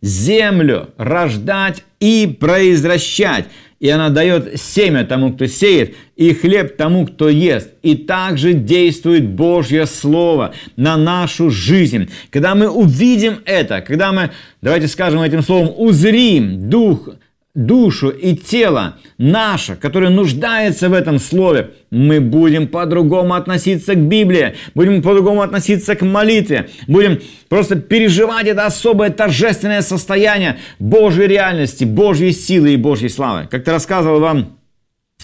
землю рождать и произвращать. И она дает семя тому, кто сеет, и хлеб тому, кто ест. И также действует Божье Слово на нашу жизнь. Когда мы увидим это, когда мы, давайте скажем этим словом, узрим дух, душу и тело наше, которое нуждается в этом слове, мы будем по-другому относиться к Библии, будем по-другому относиться к молитве, будем просто переживать это особое торжественное состояние Божьей реальности, Божьей силы и Божьей славы. Как-то рассказывал вам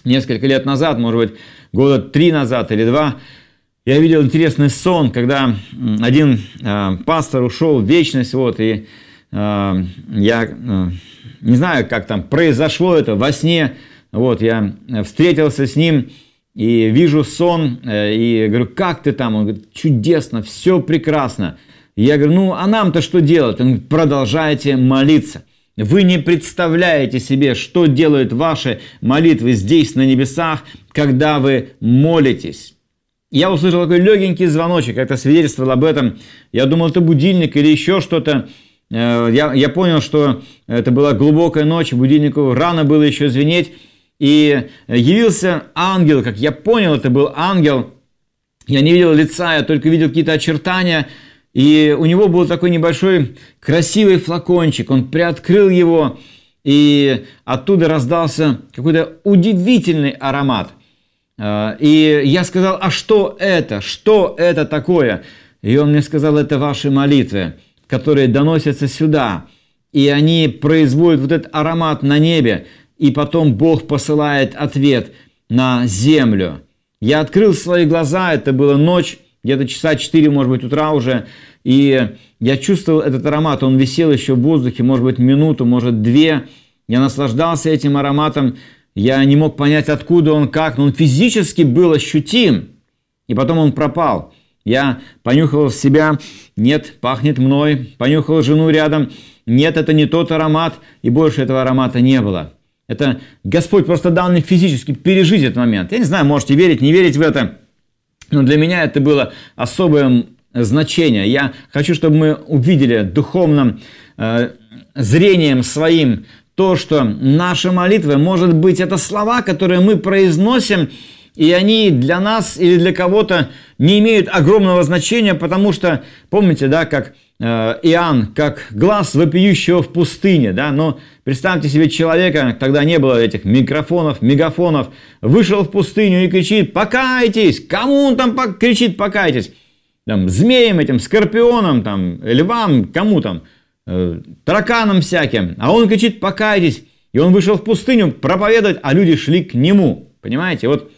несколько лет назад, может быть, года три назад или два, я видел интересный сон, когда один э, пастор ушел в вечность, вот, и э, я э, не знаю, как там произошло это во сне, вот, я встретился с ним и вижу сон, э, и говорю, как ты там? Он говорит, чудесно, все прекрасно. И я говорю, ну, а нам-то что делать? Он говорит, продолжайте молиться. Вы не представляете себе, что делают ваши молитвы здесь, на небесах, когда вы молитесь. Я услышал такой легенький звоночек, это свидетельствовало об этом. Я думал, это будильник или еще что-то. Я, я понял, что это была глубокая ночь, будильнику рано было еще звенеть. И явился ангел, как я понял, это был ангел. Я не видел лица, я только видел какие-то очертания. И у него был такой небольшой красивый флакончик. Он приоткрыл его, и оттуда раздался какой-то удивительный аромат. И я сказал, а что это? Что это такое? И он мне сказал, это ваши молитвы, которые доносятся сюда. И они производят вот этот аромат на небе. И потом Бог посылает ответ на землю. Я открыл свои глаза, это была ночь, где-то часа четыре, может быть, утра уже. И я чувствовал этот аромат, он висел еще в воздухе, может быть, минуту, может, две. Я наслаждался этим ароматом. Я не мог понять, откуда он, как, но он физически был ощутим. И потом он пропал. Я понюхал в себя, нет, пахнет мной. Понюхал жену рядом, нет, это не тот аромат. И больше этого аромата не было. Это Господь просто дал мне физически пережить этот момент. Я не знаю, можете верить, не верить в это. Но для меня это было особое значение. Я хочу, чтобы мы увидели духовным э, зрением своим то, что наша молитва, может быть, это слова, которые мы произносим, и они для нас или для кого-то не имеют огромного значения, потому что, помните, да, как э, Иоанн, как глаз вопиющего в пустыне, да, но представьте себе человека, тогда не было этих микрофонов, мегафонов, вышел в пустыню и кричит, покайтесь, кому он там кричит, покайтесь, там, змеям этим, скорпионам, там, львам, кому там, э, тараканам всяким, а он кричит, покайтесь, и он вышел в пустыню проповедовать, а люди шли к нему, понимаете, вот.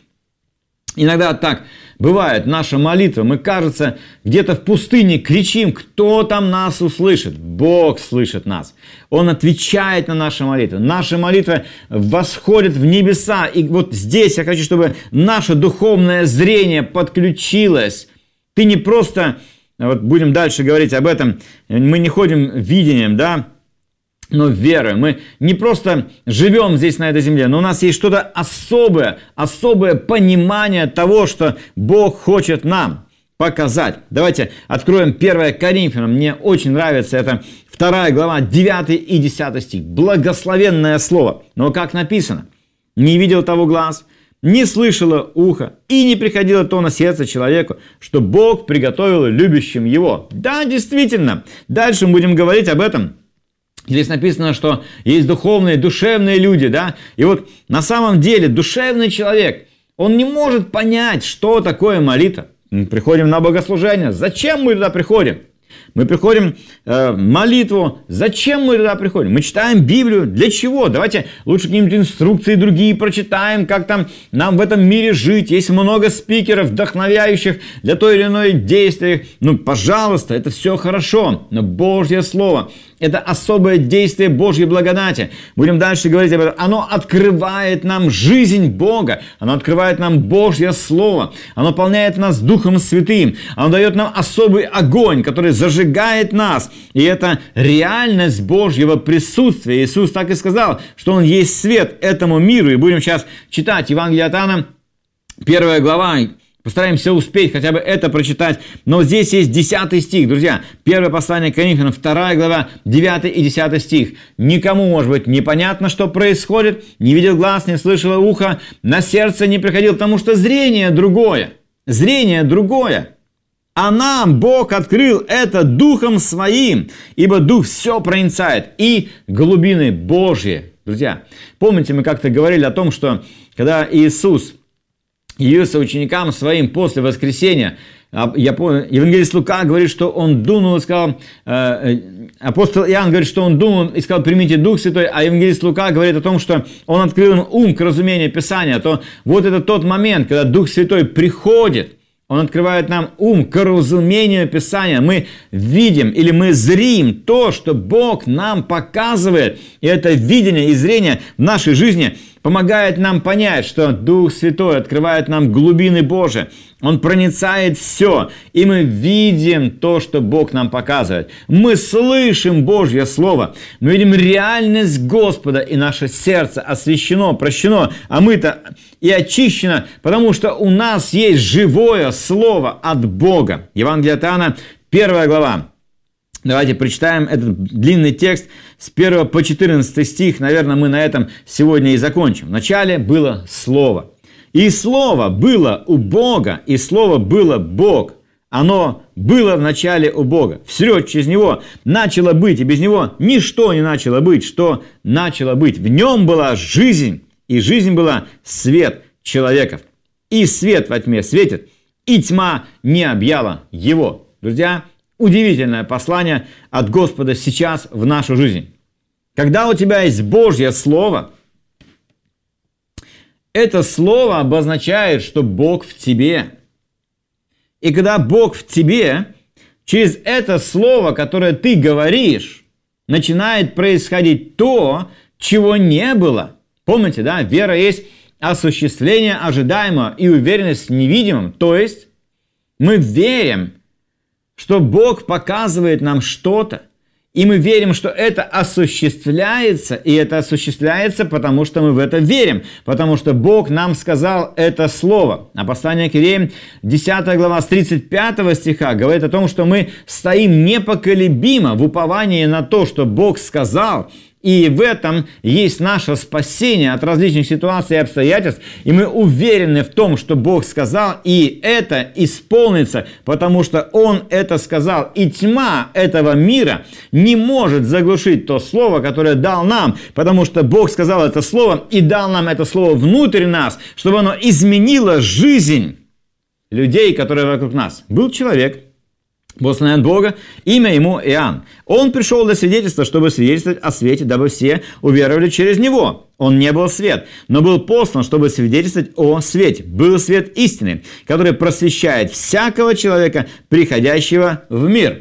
Иногда так бывает, наша молитва, мы, кажется, где-то в пустыне кричим, кто там нас услышит? Бог слышит нас. Он отвечает на наши молитвы. Наша молитва восходит в небеса. И вот здесь я хочу, чтобы наше духовное зрение подключилось. Ты не просто, вот будем дальше говорить об этом, мы не ходим видением, да, но верой. Мы не просто живем здесь, на этой земле, но у нас есть что-то особое, особое понимание того, что Бог хочет нам показать. Давайте откроем первое Коринфянам. Мне очень нравится это вторая глава, девятый и десятый стих. Благословенное слово. Но как написано? Не видел того глаз, не слышало ухо и не приходило то на сердце человеку, что Бог приготовил любящим его. Да, действительно. Дальше мы будем говорить об этом. Здесь написано, что есть духовные, душевные люди, да, и вот на самом деле душевный человек, он не может понять, что такое молитва. Мы приходим на богослужение, зачем мы туда приходим? Мы приходим э, молитву, зачем мы туда приходим? Мы читаем Библию, для чего? Давайте лучше какие-нибудь инструкции другие прочитаем, как там нам в этом мире жить. Есть много спикеров, вдохновляющих для той или иной действия. Ну, пожалуйста, это все хорошо, но Божье Слово – это особое действие Божьей благодати. Будем дальше говорить об этом. Оно открывает нам жизнь Бога. Оно открывает нам Божье Слово. Оно наполняет нас Духом Святым. Оно дает нам особый огонь, который зажигает нас. И это реальность Божьего присутствия. Иисус так и сказал, что Он есть свет этому миру. И будем сейчас читать Евангелие от Иоанна, первая глава. Постараемся успеть хотя бы это прочитать. Но здесь есть десятый стих, друзья. Первое послание к Коринфянам, вторая глава, девятый и десятый стих. Никому, может быть, непонятно, что происходит. Не видел глаз, не слышало ухо. На сердце не приходило, потому что зрение другое. Зрение другое. А нам Бог открыл это Духом Своим, ибо Дух все проницает. И глубины Божьи. Друзья, помните, мы как-то говорили о том, что когда Иисус явился ученикам своим после воскресения, Я помню, евангелист Лука говорит, что он дунул и сказал, э, апостол Иоанн говорит, что он дунул и сказал, примите Дух Святой, а евангелист Лука говорит о том, что он открыл им ум к разумению Писания, то вот это тот момент, когда Дух Святой приходит, он открывает нам ум к разумению Писания. Мы видим или мы зрим то, что Бог нам показывает. И это видение и зрение в нашей жизни помогает нам понять, что Дух Святой открывает нам глубины Божии. Он проницает все, и мы видим то, что Бог нам показывает. Мы слышим Божье Слово, мы видим реальность Господа, и наше сердце освящено, прощено, омыто и очищено, потому что у нас есть живое Слово от Бога. Евангелие от Иоанна, первая глава. Давайте прочитаем этот длинный текст с первого по четырнадцатый стих. Наверное, мы на этом сегодня и закончим. Вначале было Слово. И Слово было у Бога, и Слово было Бог. Оно было вначале у Бога. Все через Него начало быть, и без Него ничто не начало быть, что начало быть. В Нем была жизнь, и жизнь была свет человеков. И свет во тьме светит, и тьма не объяла Его. Друзья, удивительное послание от Господа сейчас в нашу жизнь. Когда у тебя есть Божье Слово, это Слово обозначает, что Бог в тебе. И когда Бог в тебе, через это Слово, которое ты говоришь, начинает происходить то, чего не было. Помните, да? Вера есть осуществление ожидаемого и уверенность в невидимом. То есть мы верим, что Бог показывает нам что-то, и мы верим, что это осуществляется, и это осуществляется, потому что мы в это верим, потому что Бог нам сказал это слово. А послание к Евреям, десятая глава, с тридцать пятого стиха, говорит о том, что мы стоим непоколебимо в уповании на то, что Бог сказал, и в этом есть наше спасение от различных ситуаций и обстоятельств. И мы уверены в том, что Бог сказал, и это исполнится, потому что Он это сказал. И тьма этого мира не может заглушить то слово, которое дал нам, потому что Бог сказал это слово и дал нам это слово внутрь нас, чтобы оно изменило жизнь людей, которые вокруг нас. Был человек, посланный от Бога, имя ему Иоанн. Он пришел для свидетельства, чтобы свидетельствовать о свете, дабы все уверовали через него. Он не был свет, но был послан, чтобы свидетельствовать о свете. Был свет истины, который просвещает всякого человека, приходящего в мир.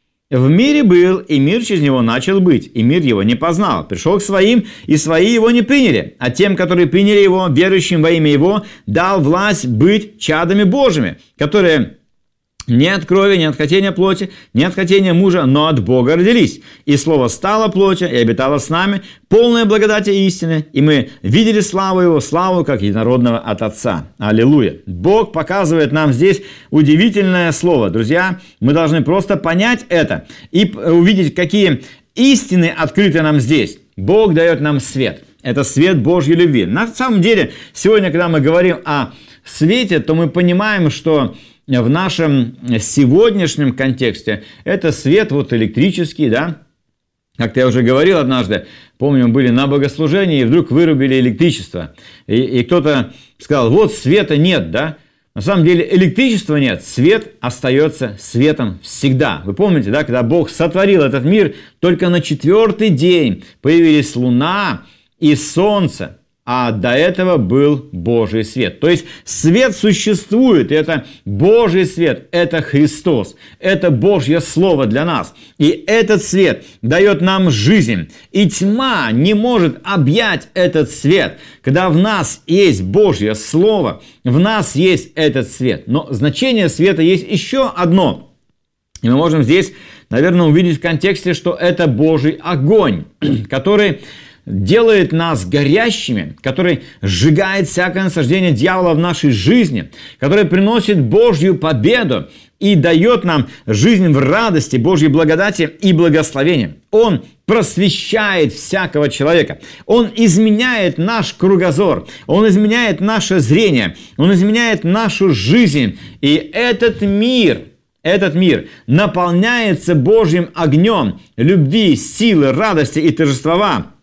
В мире был, и мир через него начал быть, и мир его не познал. Пришел к своим, и свои его не приняли. А тем, которые приняли его, верующим во имя его, дал власть быть чадами Божьими, которые не от крови, не от хотения плоти, не от хотения мужа, но от Бога родились. И Слово стало плотью и обитало с нами, полное благодати и истины, и мы видели славу Его, славу как единородного от Отца. Аллилуйя! Бог показывает нам здесь удивительное Слово. Друзья, мы должны просто понять это и увидеть, какие истины открыты нам здесь. Бог дает нам свет. Это свет Божьей любви. На самом деле, сегодня, когда мы говорим о свете, то мы понимаем, что в нашем сегодняшнем контексте это свет вот электрический, да, как я уже говорил однажды, помню, мы были на богослужении, и вдруг вырубили электричество, и, и кто-то сказал, вот света нет, да, на самом деле электричества нет, свет остается светом всегда. Вы помните, да, когда Бог сотворил этот мир, только на четвертый день появились луна и солнце, а до этого был Божий свет. То есть свет существует, и это Божий свет, это Христос, это Божье Слово для нас. И этот свет дает нам жизнь, и тьма не может объять этот свет. Когда в нас есть Божье Слово, в нас есть этот свет. Но значение света есть еще одно. И мы можем здесь, наверное, увидеть в контексте, что это Божий огонь, который делает нас горящими, который сжигает всякое насаждение дьявола в нашей жизни, который приносит Божью победу и дает нам жизнь в радости, Божьей благодати и благословении. Он просвещает всякого человека. Он изменяет наш кругозор. Он изменяет наше зрение. Он изменяет нашу жизнь. И этот мир... Этот мир наполняется Божьим огнем любви, силы, радости и торжества.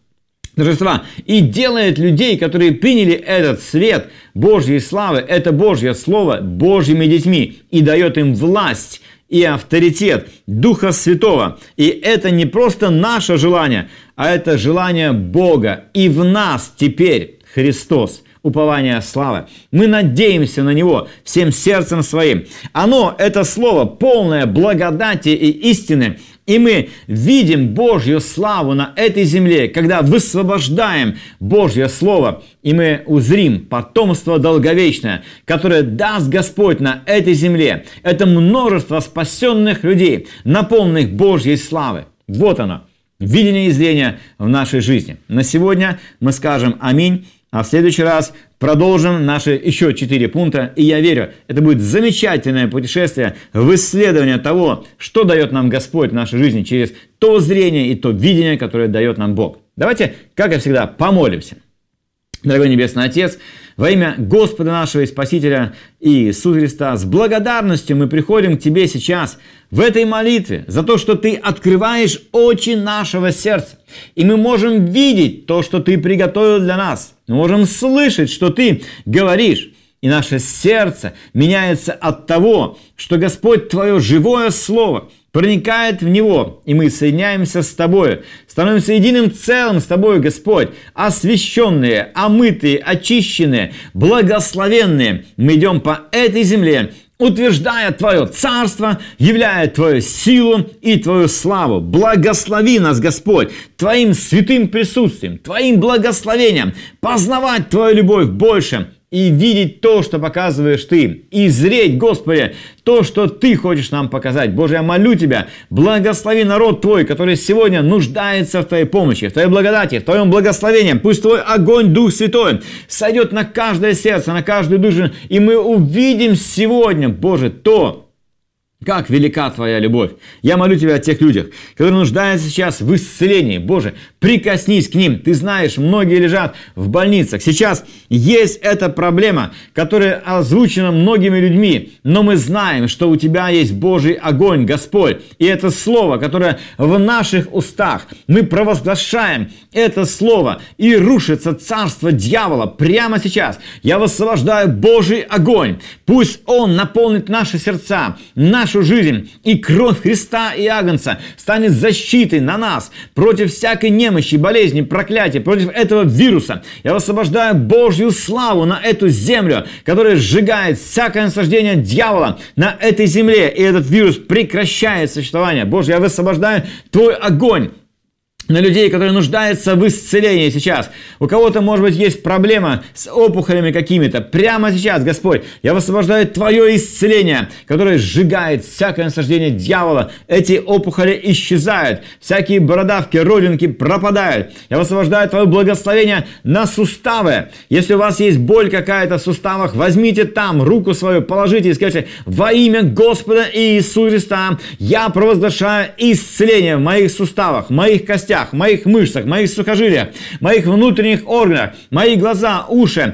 торжества, и делает людей, которые приняли этот свет Божьей славы, это Божье Слово, Божьими детьми, и дает им власть и авторитет Духа Святого. И это не просто наше желание, а это желание Бога. И в нас теперь Христос, упование славы. Мы надеемся на Него всем сердцем своим. Оно, это Слово, полное благодати и истины. И мы видим Божью славу на этой земле, когда высвобождаем Божье Слово, и мы узрим потомство долговечное, которое даст Господь на этой земле. Это множество спасенных людей, наполненных Божьей славы. Вот оно, видение и зрение в нашей жизни. На сегодня мы скажем аминь, а в следующий раз продолжим наши еще четыре пункта. И я верю, это будет замечательное путешествие в исследование того, что дает нам Господь в нашей жизни через то зрение и то видение, которое дает нам Бог. Давайте, как и всегда, помолимся. Дорогой Небесный Отец, во имя Господа нашего и Спасителя Иисуса Христа, с благодарностью мы приходим к Тебе сейчас в этой молитве за то, что Ты открываешь очи нашего сердца. И мы можем видеть то, что Ты приготовил для нас. Мы можем слышать, что Ты говоришь. И наше сердце меняется от того, что Господь Твое живое Слово проникает в него, и мы соединяемся с Тобою, становимся единым целым с Тобою, Господь, освященные, омытые, очищенные, благословенные. Мы идем по этой земле, утверждая Твое царство, являя Твою силу и Твою славу. Благослови нас, Господь, Твоим святым присутствием, Твоим благословением, познавать Твою любовь больше, и видеть то, что показываешь Ты, и зреть, Господи, то, что Ты хочешь нам показать. Боже, я молю Тебя, благослови народ Твой, который сегодня нуждается в Твоей помощи, в Твоей благодати, в Твоем благословении. Пусть Твой огонь, Дух Святой, сойдет на каждое сердце, на каждую душу, и мы увидим сегодня, Боже, то, как велика Твоя любовь. Я молю Тебя о тех людях, которые нуждаются сейчас в исцелении. Боже, прикоснись к ним. Ты знаешь, многие лежат в больницах. Сейчас есть эта проблема, которая озвучена многими людьми. Но мы знаем, что у Тебя есть Божий огонь, Господь. И это слово, которое в наших устах. Мы провозглашаем это слово. И рушится царство дьявола прямо сейчас. Я высвобождаю Божий огонь. Пусть он наполнит наши сердца, наши жизнь, и кровь Христа и Агнца станет защитой на нас против всякой немощи, болезни, проклятия, против этого вируса. Я высвобождаю Божью славу на эту землю, которая сжигает всякое насаждение дьявола на этой земле, и этот вирус прекращает существование. Боже, я высвобождаю Твой огонь на людей, которые нуждаются в исцелении сейчас. У кого-то, может быть, есть проблема с опухолями какими-то. Прямо сейчас, Господь, я высвобождаю Твое исцеление, которое сжигает всякое насаждение дьявола. Эти опухоли исчезают. Всякие бородавки, родинки пропадают. Я высвобождаю Твое благословение на суставы. Если у вас есть боль какая-то в суставах, возьмите там руку свою, положите и скажите: во имя Господа Иисуса Христа я провозглашаю исцеление в моих суставах, в моих костях, в моих мышцах, в моих сухожилиях, в моих внутренних органах, мои глаза, уши.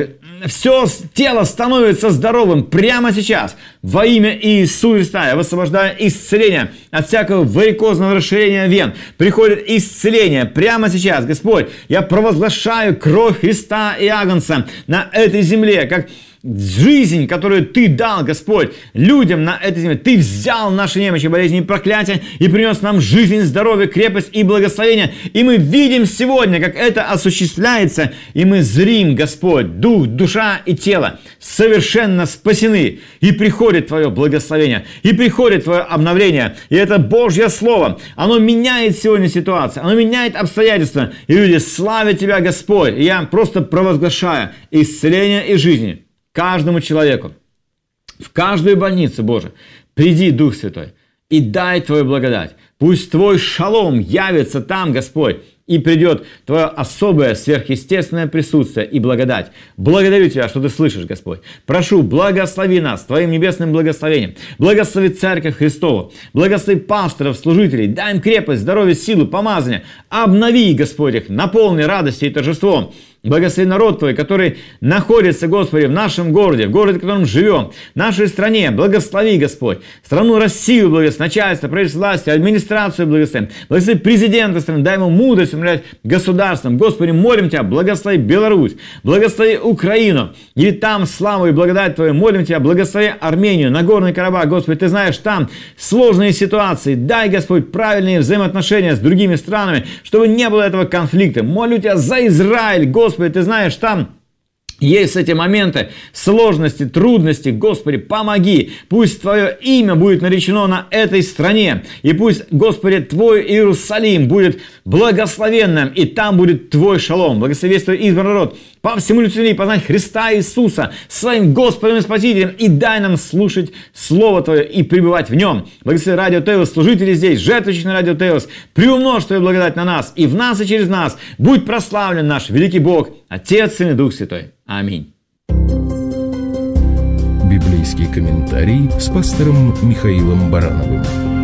Все тело становится здоровым прямо сейчас. Во имя Иисуса Христа я высвобождаю исцеление от всякого варикозного расширения вен. Приходит исцеление прямо сейчас. Господь, я провозглашаю кровь Христа и Агнца на этой земле, как жизнь, которую Ты дал, Господь, людям на этой земле. Ты взял наши немощи, болезни и проклятия и принес нам жизнь, здоровье, крепость и благословение. И мы видим сегодня, как это осуществляется, и мы зрим, Господь, дух, душа и тело совершенно спасены. И приходит Твое благословение, и приходит Твое обновление. И это Божье Слово. Оно меняет сегодня ситуацию, оно меняет обстоятельства. И люди славят Тебя, Господь. И я просто провозглашаю исцеление и жизнь каждому человеку, в каждую больницу, Боже, приди, Дух Святой, и дай Твою благодать. Пусть Твой шалом явится там, Господь, и придет Твое особое сверхъестественное присутствие и благодать. Благодарю Тебя, что Ты слышишь, Господь. Прошу, благослови нас Твоим небесным благословением. Благослови Церковь Христову. Благослови пасторов, служителей. Дай им крепость, здоровье, силу, помазание. Обнови, Господь, их, наполни радостью и торжеством. Благослови народ Твой, который находится, Господи, в нашем городе, в городе, в котором живем, в нашей стране. Благослови, Господь. Страну Россию благослови, начальство, правительство власти, администрацию благослови. Благослови президента страны, дай ему мудрость управлять государством. Господи, молим Тебя, благослови Беларусь, благослови Украину. И там славу и благодать Твою молим Тебя, благослови Армению, Нагорный Карабах. Господи, Ты знаешь, там сложные ситуации. Дай, Господь, правильные взаимоотношения с другими странами, чтобы не было этого конфликта. Молю Тебя за Израиль, Господи. Господи, Ты знаешь, там есть эти моменты сложности, трудности. Господи, помоги. Пусть Твое имя будет наречено на этой стране. И пусть, Господи, Твой Иерусалим будет благословенным. И там будет Твой шалом. Благослови Твой избранный народ. По всему людям познать Христа Иисуса своим Господом и Спасителем. И дай нам слушать Слово Твое и пребывать в нем. Благослови Радио Теос, служители здесь, жертвующие на Радио Теос. Приумножь Твою благодать на нас. И в нас, и через нас. Будь прославлен наш великий Бог, Отец, Сын и Дух Святой. Аминь. Библейский комментарий с пастором Михаилом Барановым.